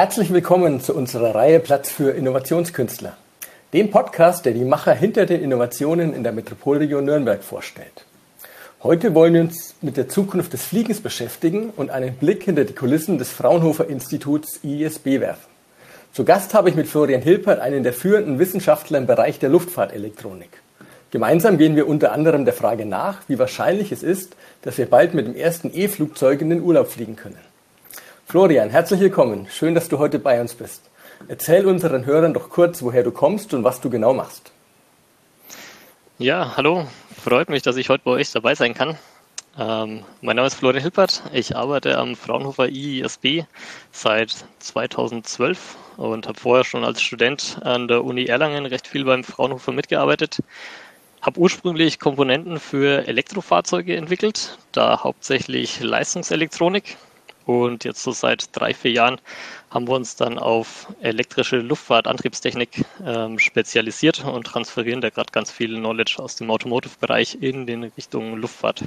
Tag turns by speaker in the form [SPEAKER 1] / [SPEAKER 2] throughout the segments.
[SPEAKER 1] Herzlich willkommen zu unserer Reihe Platz für Innovationskünstler, dem Podcast, der die Macher hinter den Innovationen in der Metropolregion Nürnberg vorstellt. Heute wollen wir uns mit der Zukunft des Fliegens beschäftigen und einen Blick hinter die Kulissen des Fraunhofer Instituts ISB werfen. Zu Gast habe ich mit Florian Hilpert einen der führenden Wissenschaftler im Bereich der Luftfahrtelektronik. Gemeinsam gehen wir unter anderem der Frage nach, wie wahrscheinlich es ist, dass wir bald mit dem ersten E-Flugzeug in den Urlaub fliegen können. Florian, herzlich willkommen. Schön, dass du heute bei uns bist. Erzähl unseren Hörern doch kurz, woher du kommst und was du genau machst.
[SPEAKER 2] Ja, hallo. Freut mich, dass ich heute bei euch dabei sein kann. Mein Name ist Florian Hilpert. Ich arbeite am Fraunhofer ISB seit 2012 und habe vorher schon als Student an der Uni Erlangen recht viel beim Fraunhofer mitgearbeitet. Habe ursprünglich Komponenten für Elektrofahrzeuge entwickelt, da hauptsächlich Leistungselektronik. Und jetzt so seit 3-4 Jahren haben wir uns dann auf elektrische Luftfahrtantriebstechnik spezialisiert und transferieren da gerade ganz viel Knowledge aus dem Automotive-Bereich in den Richtung Luftfahrt.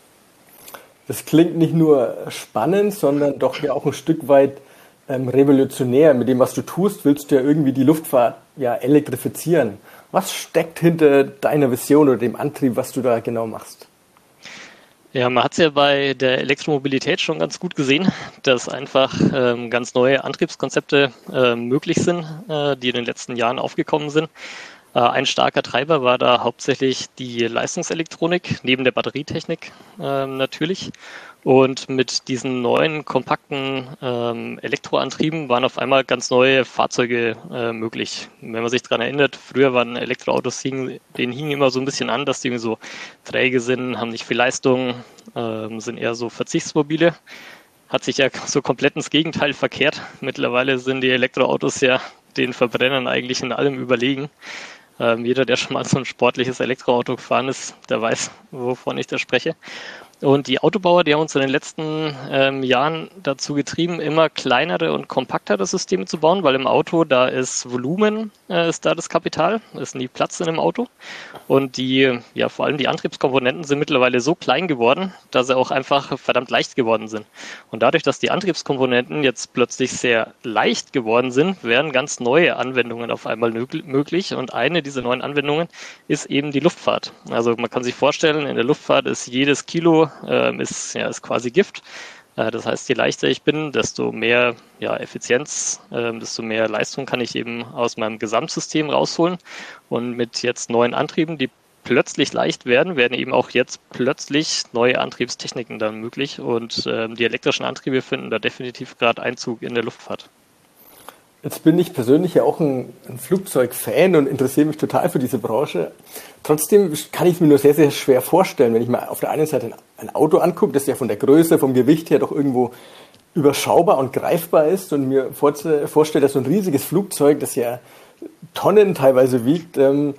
[SPEAKER 1] Das klingt nicht nur spannend, sondern doch ja auch ein Stück weit revolutionär. Mit dem, was du tust, willst du ja irgendwie die Luftfahrt elektrifizieren. Was steckt hinter deiner Vision oder dem Antrieb, was du da genau machst?
[SPEAKER 2] Ja, man hat es ja bei der Elektromobilität schon ganz gut gesehen, dass einfach ganz neue Antriebskonzepte möglich sind, die in den letzten Jahren aufgekommen sind. Ein starker Treiber war da hauptsächlich die Leistungselektronik, neben der Batterietechnik natürlich. Und mit diesen neuen, kompakten Elektroantrieben waren auf einmal ganz neue Fahrzeuge möglich. Wenn man sich daran erinnert, früher waren Elektroautos, denen hing immer so ein bisschen an, dass die irgendwie so träge sind, haben nicht viel Leistung, sind eher so Verzichtsmobile. Hat sich ja so komplett ins Gegenteil verkehrt. Mittlerweile sind die Elektroautos ja den Verbrennern eigentlich in allem überlegen. Jeder, der schon mal so ein sportliches Elektroauto gefahren ist, der weiß, wovon ich da spreche. Und die Autobauer, die haben uns in den letzten Jahren dazu getrieben, immer kleinere und kompaktere Systeme zu bauen, weil im Auto, da ist Volumen, ist da das Kapital, ist nie Platz in einem Auto. Und vor allem die Antriebskomponenten sind mittlerweile so klein geworden, dass sie auch einfach verdammt leicht geworden sind. Und dadurch, dass die Antriebskomponenten jetzt plötzlich sehr leicht geworden sind, werden ganz neue Anwendungen auf einmal möglich. Und eine dieser neuen Anwendungen ist eben die Luftfahrt. Also man kann sich vorstellen, in der Luftfahrt ist jedes Kilo ist quasi Gift. Das heißt, je leichter ich bin, desto mehr Effizienz, desto mehr Leistung kann ich eben aus meinem Gesamtsystem rausholen. Und mit jetzt neuen Antrieben, die plötzlich leicht werden eben auch jetzt plötzlich neue Antriebstechniken dann möglich. Und die elektrischen Antriebe finden da definitiv gerade Einzug in der Luftfahrt.
[SPEAKER 1] Jetzt bin ich persönlich ja auch ein Flugzeug-Fan und interessiere mich total für diese Branche. Trotzdem kann ich es mir nur sehr, sehr schwer vorstellen, wenn ich mir auf der einen Seite ein Auto angucke, das ja von der Größe, vom Gewicht her doch irgendwo überschaubar und greifbar ist und mir vorstelle, dass so ein riesiges Flugzeug, das ja Tonnen teilweise wiegt, in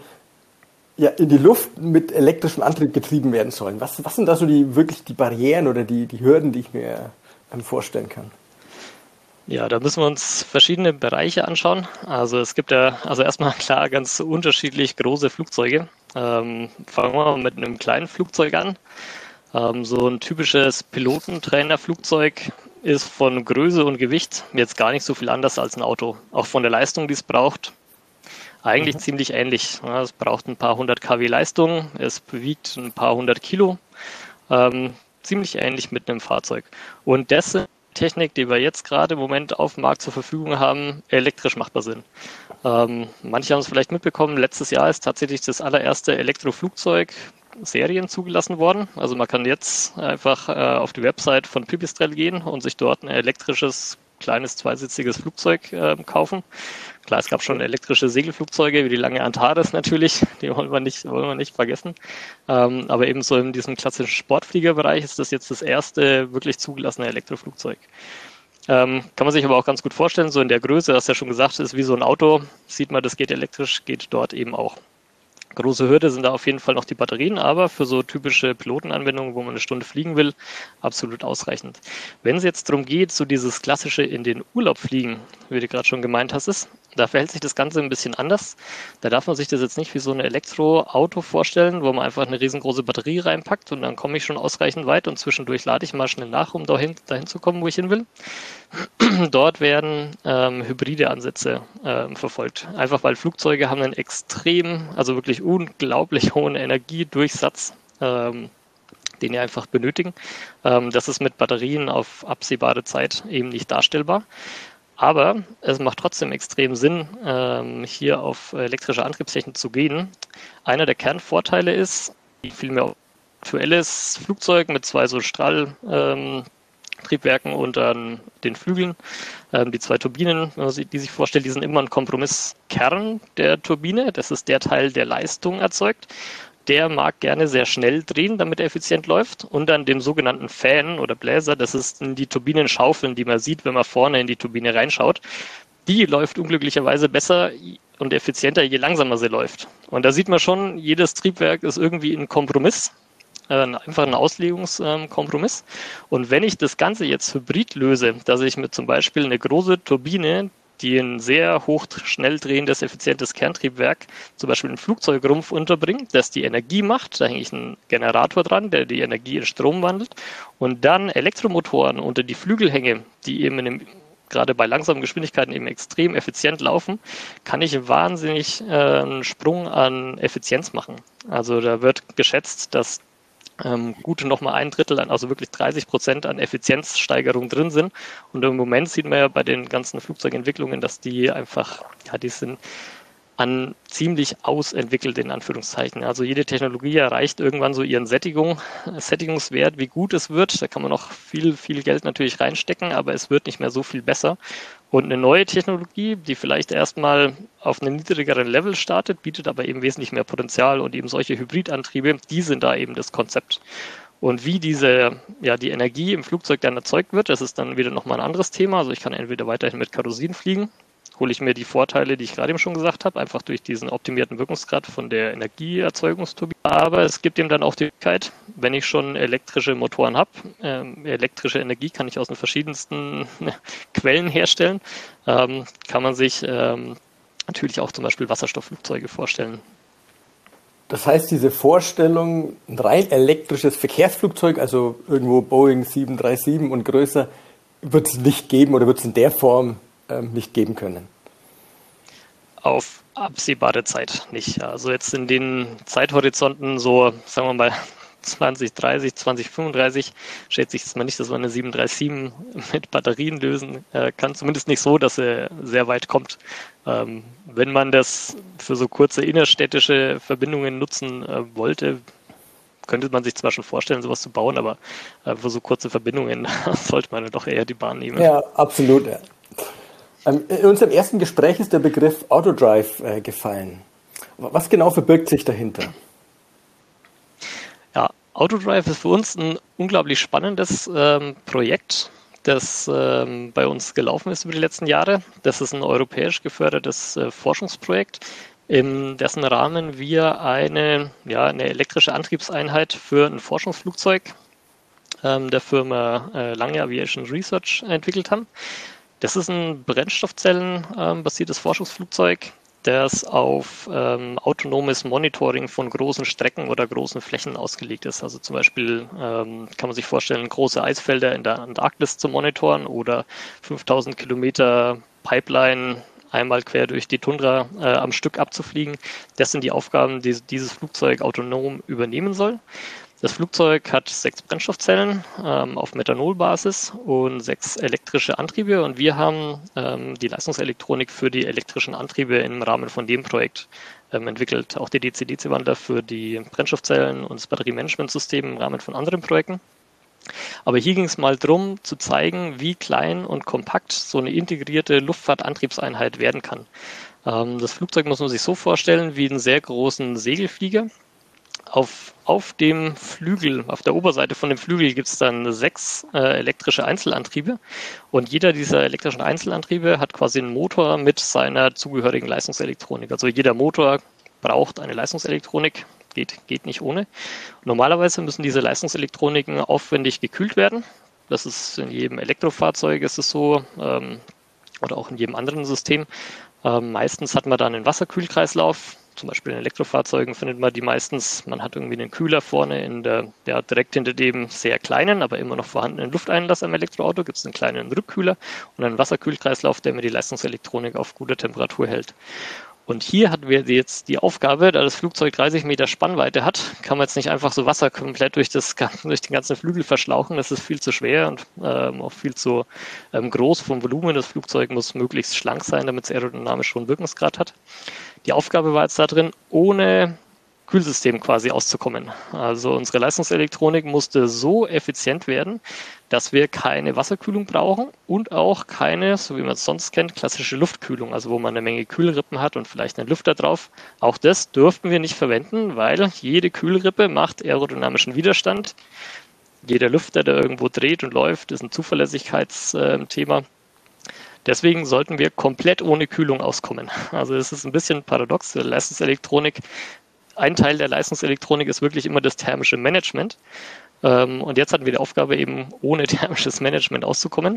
[SPEAKER 1] die Luft mit elektrischem Antrieb getrieben werden sollen. Was sind da so die Barrieren oder die Hürden, die ich mir vorstellen kann?
[SPEAKER 2] Ja, da müssen wir uns verschiedene Bereiche anschauen. Also es gibt erstmal klar ganz unterschiedlich große Flugzeuge. Fangen wir mit einem kleinen Flugzeug an. So ein typisches Pilotentrainerflugzeug ist von Größe und Gewicht jetzt gar nicht so viel anders als ein Auto. Auch von der Leistung, die es braucht, eigentlich ziemlich ähnlich. Ja, es braucht ein paar 100 kW Leistung, es wiegt ein paar 100 Kilo. Ziemlich ähnlich mit einem Fahrzeug. Und das sind Technik, die wir jetzt gerade im Moment auf dem Markt zur Verfügung haben, elektrisch machbar sind. Manche haben es vielleicht mitbekommen, letztes Jahr ist tatsächlich das allererste Elektroflugzeug Serien zugelassen worden. Also man kann jetzt einfach auf die Website von Pipistrel gehen und sich dort ein elektrisches, kleines, zweisitziges Flugzeug kaufen. Klar, es gab schon elektrische Segelflugzeuge, wie die lange Antares natürlich, die wollen wir nicht vergessen. Aber eben so in diesem klassischen Sportfliegerbereich ist das jetzt das erste wirklich zugelassene Elektroflugzeug. Kann man sich aber auch ganz gut vorstellen, so in der Größe, das ja schon gesagt ist, wie so ein Auto, sieht man, das geht elektrisch, geht dort eben auch. Große Hürde sind da auf jeden Fall noch die Batterien, aber für so typische Pilotenanwendungen, wo man eine Stunde fliegen will, absolut ausreichend. Wenn es jetzt darum geht, so dieses klassische in den Urlaub fliegen, wie du gerade schon gemeint hast, da verhält sich das Ganze ein bisschen anders. Da darf man sich das jetzt nicht wie so ein Elektroauto vorstellen, wo man einfach eine riesengroße Batterie reinpackt und dann komme ich schon ausreichend weit und zwischendurch lade ich mal schnell nach, um dahin zu kommen, wo ich hin will. Dort werden hybride Ansätze verfolgt. Einfach weil Flugzeuge haben einen extrem, also wirklich unglaublich hohen Energiedurchsatz, den die einfach benötigen. Das ist mit Batterien auf absehbare Zeit eben nicht darstellbar. Aber es macht trotzdem extrem Sinn, hier auf elektrische Antriebstechnik zu gehen. Einer der Kernvorteile ist, vielmehr aktuelles Flugzeug mit 2 so Strahltriebwerken und dann den Flügeln. Die 2 Turbinen, die sich vorstellt, die sind immer ein Kompromisskern der Turbine. Das ist der Teil, der Leistung erzeugt. Der mag gerne sehr schnell drehen, damit er effizient läuft. Und dann den sogenannten Fan oder Bläser, das ist die Turbinenschaufeln, die man sieht, wenn man vorne in die Turbine reinschaut. Die läuft unglücklicherweise besser und effizienter, je langsamer sie läuft. Und da sieht man schon, jedes Triebwerk ist irgendwie ein Kompromiss, einfach ein Auslegungskompromiss. Und wenn ich das Ganze jetzt hybrid löse, dass ich mit zum Beispiel eine große Turbine, die ein sehr hoch schnell drehendes, effizientes Kerntriebwerk, zum Beispiel einen Flugzeugrumpf unterbringt, das die Energie macht, da hänge ich einen Generator dran, der die Energie in Strom wandelt, und dann Elektromotoren unter die Flügel hänge, die eben gerade bei langsamen Geschwindigkeiten eben extrem effizient laufen, kann ich wahnsinnig einen Sprung an Effizienz machen. Also da wird geschätzt, dass gute nochmal 1/3, also wirklich 30% an Effizienzsteigerung drin sind. Und im Moment sieht man ja bei den ganzen Flugzeugentwicklungen, dass die einfach, ja, die sind an ziemlich ausentwickelt, in Anführungszeichen. Also jede Technologie erreicht irgendwann so ihren Sättigungswert, wie gut es wird. Da kann man noch viel, viel Geld natürlich reinstecken, aber es wird nicht mehr so viel besser. Und eine neue Technologie, die vielleicht erstmal auf einem niedrigeren Level startet, bietet aber eben wesentlich mehr Potenzial, und eben solche Hybridantriebe, die sind da eben das Konzept. Und wie die Energie im Flugzeug dann erzeugt wird, das ist dann wieder nochmal ein anderes Thema. Also ich kann entweder weiterhin mit Kerosin fliegen, hole ich mir die Vorteile, die ich gerade eben schon gesagt habe, einfach durch diesen optimierten Wirkungsgrad von der Energieerzeugungsturbine. Aber es gibt eben dann auch die Möglichkeit, wenn ich schon elektrische Motoren habe, elektrische Energie kann ich aus den verschiedensten Quellen herstellen, kann man sich natürlich auch zum Beispiel Wasserstoffflugzeuge vorstellen.
[SPEAKER 1] Das heißt, diese Vorstellung, ein rein elektrisches Verkehrsflugzeug, also irgendwo Boeing 737 und größer, wird es nicht geben oder wird es in der Form nicht geben können?
[SPEAKER 2] Auf absehbare Zeit nicht. Also jetzt in den Zeithorizonten so, sagen wir mal 2030, 2035, schätze ich jetzt mal nicht, dass man eine 737 mit Batterien lösen kann. Zumindest nicht so, dass er sehr weit kommt. Wenn man das für so kurze innerstädtische Verbindungen nutzen wollte, könnte man sich zwar schon vorstellen, sowas zu bauen, aber für so kurze Verbindungen sollte man dann doch eher die Bahn nehmen.
[SPEAKER 1] Ja, absolut. Ja. In unserem ersten Gespräch ist der Begriff Autodrive gefallen. Was genau verbirgt sich dahinter?
[SPEAKER 2] Ja, Autodrive ist für uns ein unglaublich spannendes Projekt, das bei uns gelaufen ist über die letzten Jahre. Das ist ein europäisch gefördertes Forschungsprojekt, in dessen Rahmen wir eine elektrische Antriebseinheit für ein Forschungsflugzeug der Firma Lange Aviation Research entwickelt haben. Das ist ein brennstoffzellenbasiertes Forschungsflugzeug, das auf autonomes Monitoring von großen Strecken oder großen Flächen ausgelegt ist. Also zum Beispiel kann man sich vorstellen, große Eisfelder in der Antarktis zu monitoren oder 5000 Kilometer Pipeline einmal quer durch die Tundra am Stück abzufliegen. Das sind die Aufgaben, die dieses Flugzeug autonom übernehmen soll. Das Flugzeug hat 6 Brennstoffzellen auf Methanolbasis und 6 elektrische Antriebe, und wir haben die Leistungselektronik für die elektrischen Antriebe im Rahmen von dem Projekt entwickelt. Auch die DC-DC-Wandler für die Brennstoffzellen und das Batteriemanagementsystem im Rahmen von anderen Projekten. Aber hier ging es mal darum, zu zeigen, wie klein und kompakt so eine integrierte Luftfahrtantriebseinheit werden kann. Das Flugzeug muss man sich so vorstellen wie einen sehr großen Segelflieger. Auf dem Flügel, auf der Oberseite von dem Flügel gibt es dann 6 elektrische Einzelantriebe, und jeder dieser elektrischen Einzelantriebe hat quasi einen Motor mit seiner zugehörigen Leistungselektronik. Also jeder Motor braucht eine Leistungselektronik. Geht nicht ohne. Normalerweise müssen diese Leistungselektroniken aufwendig gekühlt werden. Das ist in jedem Elektrofahrzeug ist es so, oder auch in jedem anderen System. Meistens hat man dann einen Wasserkühlkreislauf. Zum Beispiel in Elektrofahrzeugen findet man die meistens. Man hat irgendwie einen Kühler vorne direkt hinter dem sehr kleinen, aber immer noch vorhandenen Lufteinlass am Elektroauto. Gibt es einen kleinen Rückkühler und einen Wasserkühlkreislauf, der mir die Leistungselektronik auf guter Temperatur hält. Und hier hatten wir jetzt die Aufgabe, da das Flugzeug 30 Meter Spannweite hat, kann man jetzt nicht einfach so Wasser komplett durch den ganzen Flügel verschlauchen. Das ist viel zu schwer und auch viel zu groß vom Volumen. Das Flugzeug muss möglichst schlank sein, damit es aerodynamisch hohen Wirkungsgrad hat. Die Aufgabe war jetzt da drin, ohne Kühlsystem quasi auszukommen. Also unsere Leistungselektronik musste so effizient werden, dass wir keine Wasserkühlung brauchen und auch keine, so wie man es sonst kennt, klassische Luftkühlung, also wo man eine Menge Kühlrippen hat und vielleicht einen Lüfter drauf. Auch das durften wir nicht verwenden, weil jede Kühlrippe macht aerodynamischen Widerstand. Jeder Lüfter, der irgendwo dreht und läuft, ist ein Zuverlässigkeitsthema. Deswegen sollten wir komplett ohne Kühlung auskommen. Also es ist ein bisschen paradox, die Leistungselektronik. Ein Teil der Leistungselektronik ist wirklich immer das thermische Management. Und jetzt hatten wir die Aufgabe, eben ohne thermisches Management auszukommen.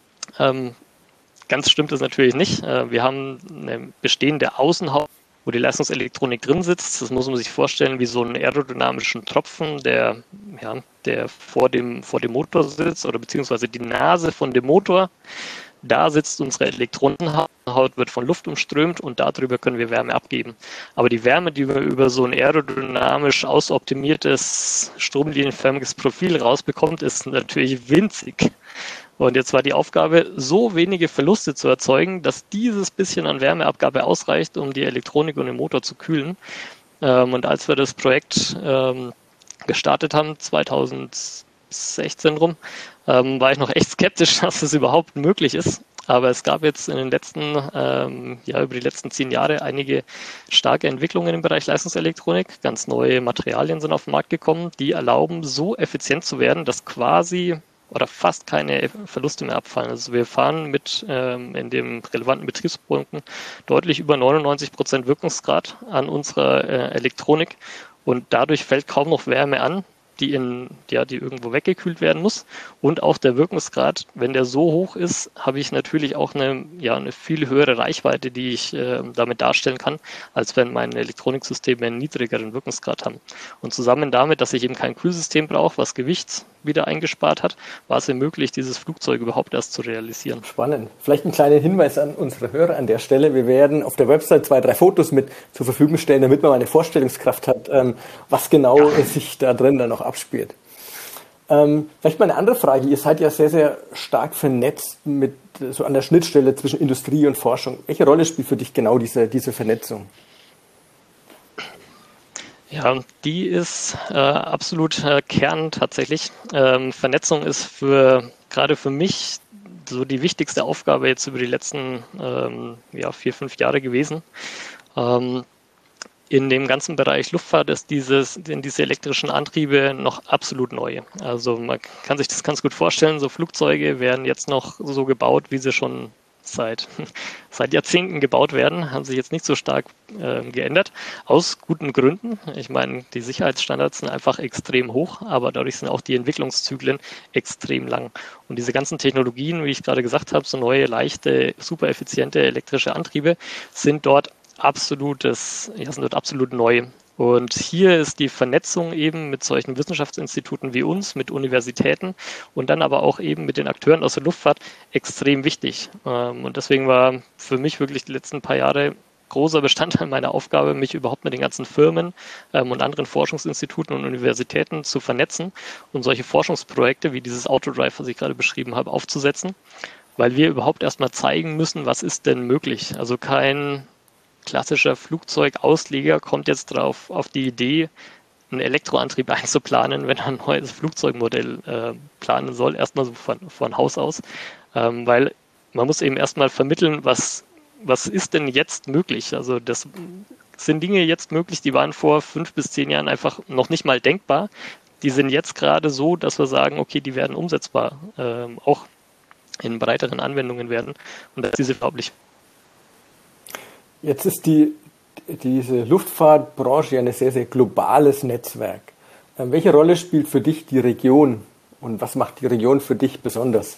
[SPEAKER 2] Ganz stimmt das natürlich nicht. Wir haben eine bestehende Außenhaut, wo die Leistungselektronik drin sitzt. Das muss man sich vorstellen wie so einen aerodynamischen Tropfen, der vor dem Motor sitzt oder beziehungsweise die Nase von dem Motor. Da sitzt unsere Elektronenhaut, wird von Luft umströmt und darüber können wir Wärme abgeben. Aber die Wärme, die wir über so ein aerodynamisch ausoptimiertes, stromlinienförmiges Profil rausbekommt, ist natürlich winzig. Und jetzt war die Aufgabe, so wenige Verluste zu erzeugen, dass dieses bisschen an Wärmeabgabe ausreicht, um die Elektronik und den Motor zu kühlen. Und als wir das Projekt gestartet haben, 2016 rum, war ich noch echt skeptisch, dass das überhaupt möglich ist. Aber es gab jetzt in den über die letzten 10 Jahre einige starke Entwicklungen im Bereich Leistungselektronik. Ganz neue Materialien sind auf den Markt gekommen, die erlauben, so effizient zu werden, dass quasi oder fast keine Verluste mehr abfallen. Also wir fahren mit in den relevanten Betriebspunkten deutlich über 99% Wirkungsgrad an unserer Elektronik und dadurch fällt kaum noch Wärme an, die irgendwo weggekühlt werden muss. Und auch der Wirkungsgrad, wenn der so hoch ist, habe ich natürlich auch eine viel höhere Reichweite, die ich damit darstellen kann, als wenn meine Elektroniksysteme einen niedrigeren Wirkungsgrad haben. Und zusammen damit, dass ich eben kein Kühlsystem brauche, was Gewicht wieder eingespart hat, war es mir möglich, dieses Flugzeug überhaupt erst zu realisieren.
[SPEAKER 1] Spannend. Vielleicht einen kleinen Hinweis an unsere Hörer an der Stelle. Wir werden auf der Website 2, 3 Fotos mit zur Verfügung stellen, damit man mal eine Vorstellungskraft hat, was genau sich da drin dann noch abspielt. Vielleicht mal eine andere Frage. Ihr seid ja sehr, sehr stark vernetzt so an der Schnittstelle zwischen Industrie und Forschung. Welche Rolle spielt für dich genau diese Vernetzung?
[SPEAKER 2] Ja, die ist absolut Kern tatsächlich. Vernetzung ist gerade für mich so die wichtigste Aufgabe jetzt über die letzten 4, 5 Jahre gewesen. In dem ganzen Bereich Luftfahrt ist diese elektrischen Antriebe noch absolut neu. Also man kann sich das ganz gut vorstellen, so Flugzeuge werden jetzt noch so gebaut, wie sie schon seit Jahrzehnten gebaut werden, haben sich jetzt nicht so stark geändert, aus guten Gründen. Ich meine, die Sicherheitsstandards sind einfach extrem hoch, aber dadurch sind auch die Entwicklungszyklen extrem lang. Und diese ganzen Technologien, wie ich gerade gesagt habe, so neue, leichte, super effiziente elektrische Antriebe, sind dort absolut neu. Und hier ist die Vernetzung eben mit solchen Wissenschaftsinstituten wie uns, mit Universitäten und dann aber auch eben mit den Akteuren aus der Luftfahrt extrem wichtig. Und deswegen war für mich wirklich die letzten paar Jahre großer Bestandteil meiner Aufgabe, mich überhaupt mit den ganzen Firmen und anderen Forschungsinstituten und Universitäten zu vernetzen und solche Forschungsprojekte wie dieses Autodrive, was ich gerade beschrieben habe, aufzusetzen, weil wir überhaupt erstmal zeigen müssen, was ist denn möglich. Also kein klassischer Flugzeugausleger kommt jetzt drauf auf die Idee, einen Elektroantrieb einzuplanen, wenn er ein neues Flugzeugmodell planen soll, erstmal so von Haus aus, weil man muss eben erstmal vermitteln, was ist denn jetzt möglich? Also das sind Dinge jetzt möglich, die waren vor 5 bis 10 Jahren einfach noch nicht mal denkbar. Die sind jetzt gerade so, dass wir sagen, okay, die werden umsetzbar, auch in breiteren Anwendungen werden und das ist unglaublich.
[SPEAKER 1] Jetzt ist die diese Luftfahrtbranche ja ein sehr, sehr globales Netzwerk. Welche Rolle spielt für dich die Region und was macht die Region für dich besonders?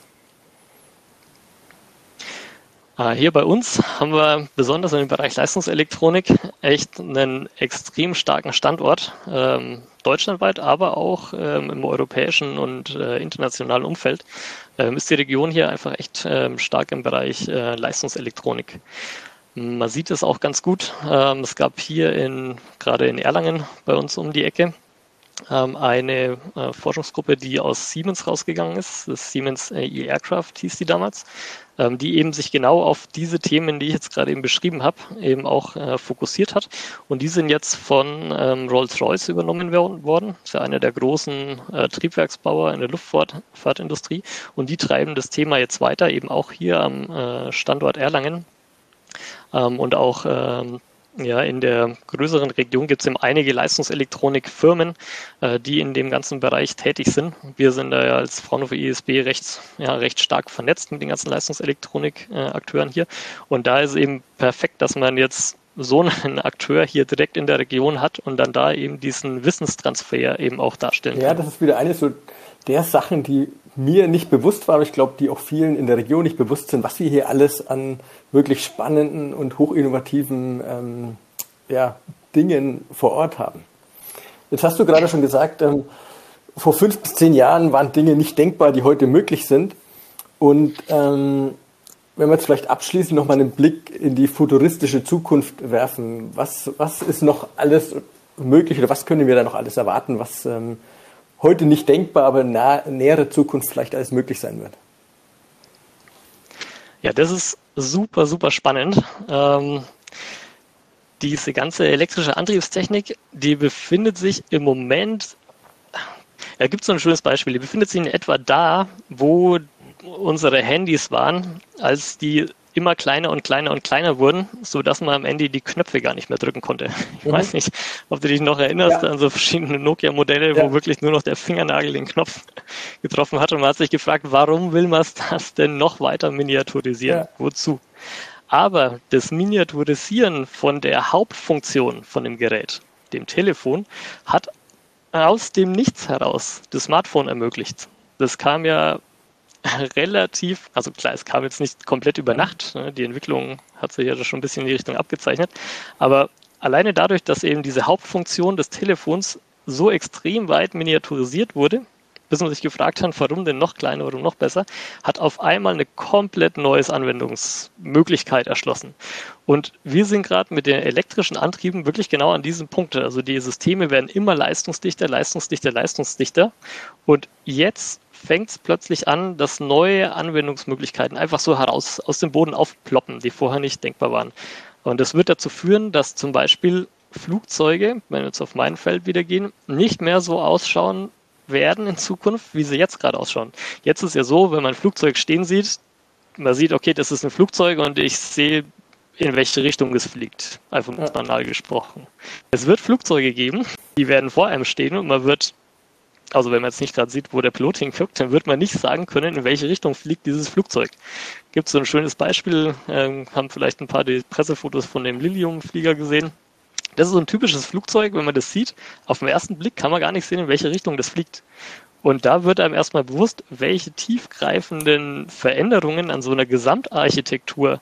[SPEAKER 2] Hier bei uns haben wir besonders im Bereich Leistungselektronik echt einen extrem starken Standort, deutschlandweit, aber auch im europäischen und internationalen Umfeld ist die Region hier einfach echt stark im Bereich Leistungselektronik. Man sieht es auch ganz gut. Es gab hier gerade in Erlangen bei uns um die Ecke eine Forschungsgruppe, die aus Siemens rausgegangen ist. Das Siemens e-Aircraft hieß die damals, die eben sich genau auf diese Themen, die ich jetzt gerade eben beschrieben habe, eben auch fokussiert hat. Und die sind jetzt von Rolls-Royce übernommen worden. Das ist ja einer der großen Triebwerksbauer in der Luftfahrtindustrie. Und die treiben das Thema jetzt weiter, eben auch hier am Standort Erlangen. Und auch in der größeren Region gibt es eben einige Leistungselektronikfirmen, die in dem ganzen Bereich tätig sind. Wir sind da ja als Fraunhofer ISB recht stark vernetzt mit den ganzen Leistungselektronik-Akteuren hier. Und da ist es eben perfekt, dass man jetzt so einen Akteur hier direkt in der Region hat und dann da eben diesen Wissenstransfer eben auch darstellen kann.
[SPEAKER 1] Ja, das ist wieder eine so der Sachen, die mir nicht bewusst war, aber ich glaube, die auch vielen in der Region nicht bewusst sind, was wir hier alles an wirklich spannenden und hochinnovativen Dingen vor Ort haben. Jetzt hast du gerade schon gesagt, vor 5 bis 10 Jahren waren Dinge nicht denkbar, die heute möglich sind. Und wenn wir jetzt vielleicht abschließend nochmal einen Blick in die futuristische Zukunft werfen, was ist noch alles möglich oder was können wir da noch alles erwarten, was heute nicht denkbar, aber nähere Zukunft vielleicht alles möglich sein wird?
[SPEAKER 2] Ja, das ist super, super spannend. Diese ganze elektrische Antriebstechnik, die befindet sich im Moment, gibt es so ein schönes Beispiel, die befindet sich in etwa da, wo unsere Handys waren, als die immer kleiner und kleiner und kleiner wurden, sodass man am Ende die Knöpfe gar nicht mehr drücken konnte. Ich weiß nicht, ob du dich noch erinnerst an so verschiedene Nokia-Modelle, wo wirklich nur noch der Fingernagel den Knopf getroffen hat und man hat sich gefragt, warum will man das denn noch weiter miniaturisieren? Ja. Wozu? Aber das Miniaturisieren von der Hauptfunktion von dem Gerät, dem Telefon, hat aus dem Nichts heraus das Smartphone ermöglicht. Das kam ja relativ, also klar, es kam jetzt nicht komplett über Nacht, ne? Die Entwicklung hat sich ja schon ein bisschen in die Richtung abgezeichnet, aber alleine dadurch, dass eben diese Hauptfunktion des Telefons so extrem weit miniaturisiert wurde, bis man sich gefragt hat, warum denn noch kleiner, warum noch besser, hat auf einmal eine komplett neue Anwendungsmöglichkeit erschlossen. Und wir sind gerade mit den elektrischen Antrieben wirklich genau an diesem Punkt. Also die Systeme werden immer leistungsdichter, leistungsdichter, leistungsdichter. Und jetzt fängt es plötzlich an, dass neue Anwendungsmöglichkeiten einfach so aus dem Boden aufploppen, die vorher nicht denkbar waren. Und das wird dazu führen, dass zum Beispiel Flugzeuge, wenn wir jetzt auf mein Feld wieder gehen, nicht mehr so ausschauen werden in Zukunft, wie sie jetzt gerade ausschauen. Jetzt ist ja so, wenn man ein Flugzeug stehen sieht, man sieht, okay, das ist ein Flugzeug und ich sehe, in welche Richtung es fliegt. Einfach banal gesprochen. Es wird Flugzeuge geben, die werden vor einem stehen und man wird, also wenn man jetzt nicht gerade sieht, wo der Pilot hinguckt, dann wird man nicht sagen können, in welche Richtung fliegt dieses Flugzeug. Gibt es so ein schönes Beispiel, haben vielleicht ein paar die Pressefotos von dem Lilium-Flieger gesehen. Das ist so ein typisches Flugzeug, wenn man das sieht, auf den ersten Blick kann man gar nicht sehen, in welche Richtung das fliegt. Und da wird einem erstmal bewusst, welche tiefgreifenden Veränderungen an so einer Gesamtarchitektur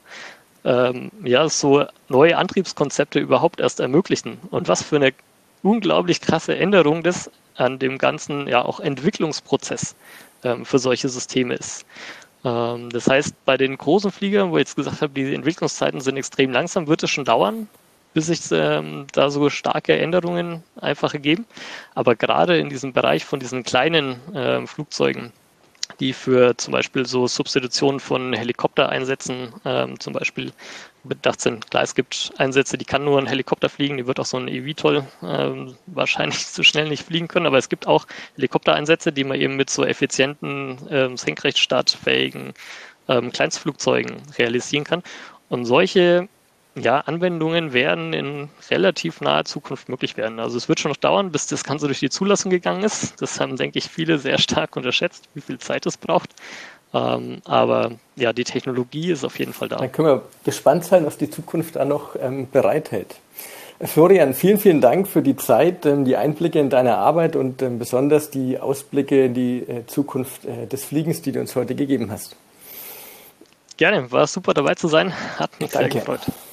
[SPEAKER 2] so neue Antriebskonzepte überhaupt erst ermöglichen. Und was für eine unglaublich krasse Änderung das an dem ganzen auch Entwicklungsprozess für solche Systeme ist. Das heißt, bei den großen Fliegern, wo ich jetzt gesagt habe, die Entwicklungszeiten sind extrem langsam, wird es schon dauern, bis sich da so starke Änderungen einfach ergeben. Aber gerade in diesem Bereich von diesen kleinen Flugzeugen, die für zum Beispiel so Substitution von Helikoptereinsätzen zum Beispiel bedacht sind. Klar, es gibt Einsätze, die kann nur ein Helikopter fliegen, die wird auch so ein eVTOL wahrscheinlich so schnell nicht fliegen können, aber es gibt auch Helikoptereinsätze, die man eben mit so effizienten, senkrechtstartfähigen Kleinstflugzeugen realisieren kann. Und solche Anwendungen werden in relativ naher Zukunft möglich werden. Also es wird schon noch dauern, bis das Ganze durch die Zulassung gegangen ist. Das haben, denke ich, viele sehr stark unterschätzt, wie viel Zeit es braucht. Aber ja, die Technologie ist auf jeden Fall da.
[SPEAKER 1] Dann können wir gespannt sein, was die Zukunft da noch bereithält. Florian, vielen, vielen Dank für die Zeit, die Einblicke in deine Arbeit und besonders die Ausblicke in die Zukunft des Fliegens, die du uns heute gegeben hast.
[SPEAKER 2] Gerne, war super dabei zu sein, hat mich sehr gefreut.